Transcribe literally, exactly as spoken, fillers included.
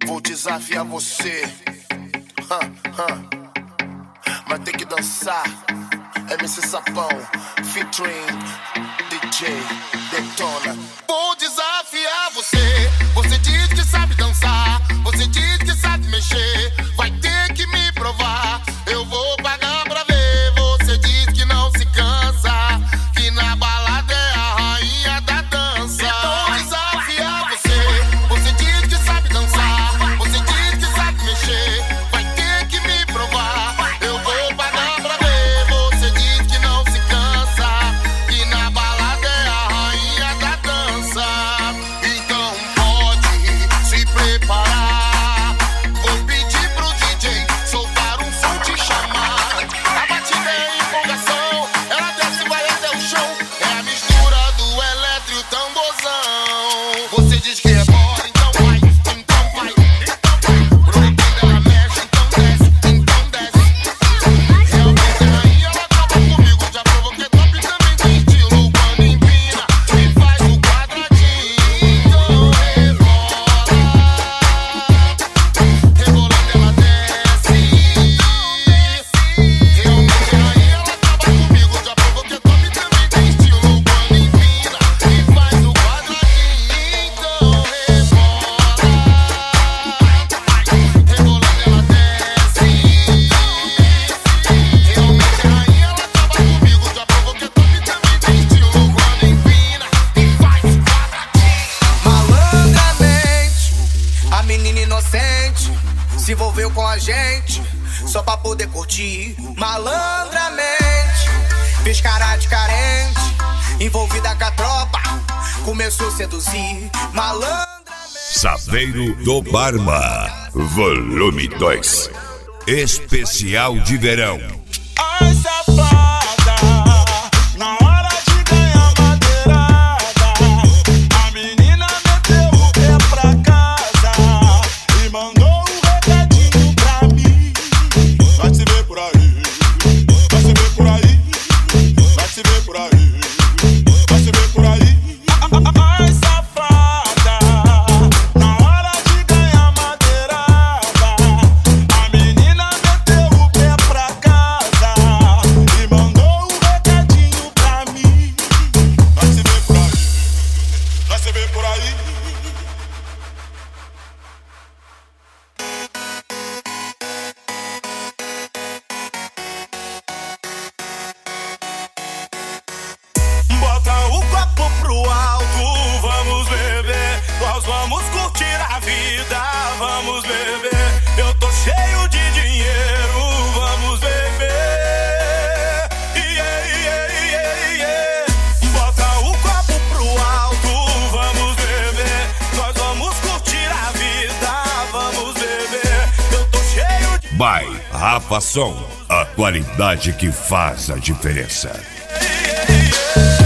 Vou desafiar você. Huh, huh. Vai ter que dançar. M C Sapão, featuring D J Detona. Vou desafiar você. Você diz que sabe dançar. Você diz que sabe mexer. Vai ter que me provar. Eu vou pagar pra ver. Você diz que não se cansa. Que na balada é a rainha da dança. Vou desafiar você. Você diz que sabe dançar. Você diz que sabe mexer. Vai ter que me provar. Eu vou pagar pra ver. Você diz que não se cansa. Que na balada é a rainha da dança. Então pode se preparar. Vou pedir pro D J soltar um som te chamar. A batida é empolgação. Ela desce e vai até o chão. É a mistura do eletro e o tamborzão. Você diz que é bora, então vai, então vai, então vai. Proibido ela mexe, então desce, então desce. Realmente é rainha, ela acaba comigo. Já provoquei top e também tem estilo. Quando empina e faz o quadradinho. Então rebola, rebolando ela desce. Realmente é rainha, ela acaba comigo. Já provoquei top e também tem estilo. Quando empina e faz o quadradinho. Então rebola, rebolando ela desce. Realmente é rainha, ela acaba comigo. Já provoquei top e também tem estilo. Quando empina e faz o quadradinho. Malandramente, a menina inocente se envolveu com a gente só pra poder curtir. Malandramente, fez cara de carente, envolvida com a tropa, começou a seduzir. Malandramente. Saveiro do Barma, volume dois. Especial de verão. Ai, safada, na hora de ganhar madeirada, a menina meteu o pé pra casa e mandou um recadinho pra mim. Vai se ver por aí, vai se ver por aí, vai se ver por aí, vai se ver por aí. Ai, safada, na hora de ganhar madeirada, a menina meteu o pé pra casa e mandou um recadinho pra mim. Vai se ver por aí, vai se ver por aí. Bota o copo pro alto, vamos beber. Nós vamos curtir a vida, vamos beber. Eu tô cheio de dinheiro, vamos beber. Yeah, yeah, yeah, yeah. Bota o copo pro alto, vamos beber. Nós vamos curtir a vida, vamos beber. Eu tô cheio de By Rafa Som, a qualidade que faz a diferença. yeah, yeah, yeah.